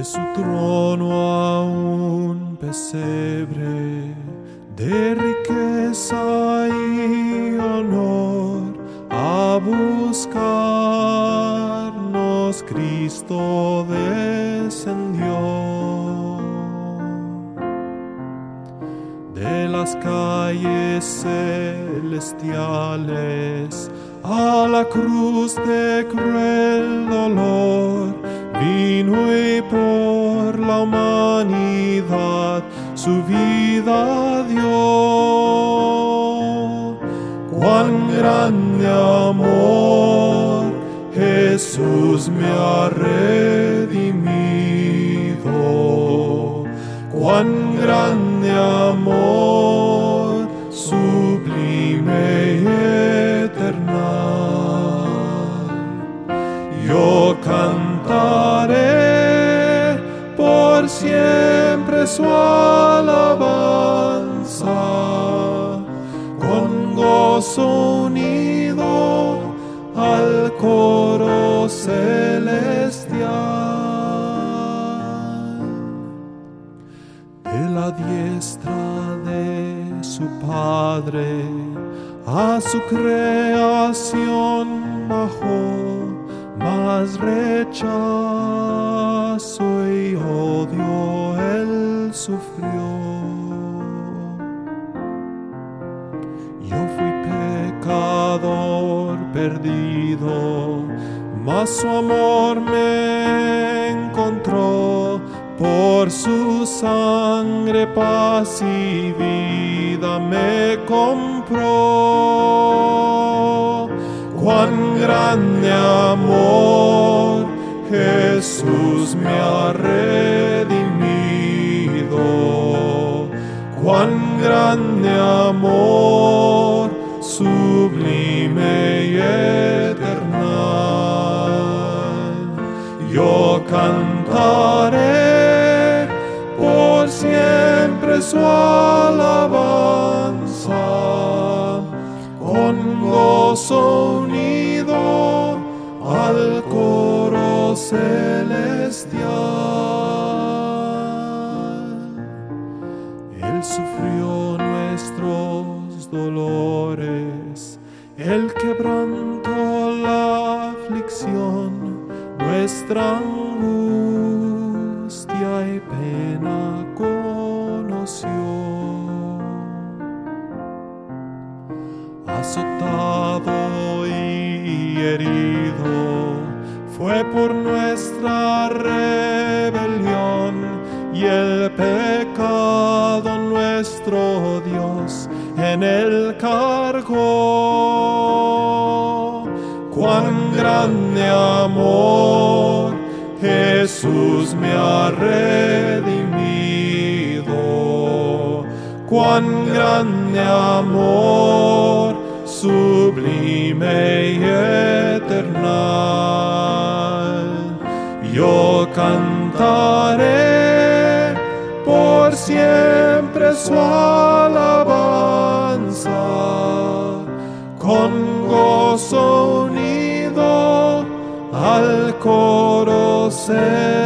De su trono a un pesebre de riqueza y honor, a buscarnos Cristo descendió. De las calles celestiales a la cruz de cruel dolor vino y por la humanidad su vida dio. Cuán grande amor Jesús me ha redimido. Cuán grande amor, sublime y eternal. Yo cantaré por siempre su alabanza, con gozo unido al coro celestial. De la diestra de su Padre a su creación bajó, mas rechazo y odio él sufrió. Yo fui pecador perdido, mas su amor me encontró. Por su sangre paz y vida me compró. Cuán grande amor Jesús me ha redimido. Cuán grande amor, sublime y eternal. Yo cantaré por siempre su alabanza, con gozo unido al coro celestial. Él sufrió nuestros dolores, Él quebrantó la aflicción, nuestra angustia y pena conoció. Azotado y herido fue por nuestra rebelión, y el pecado nuestro Dios en él cargó. Cuán grande amor Jesús me ha redimido. Cuán grande amor, sublime y eternal. Yo cantaré por siempre su alabanza, con gozo unido al coro celestial.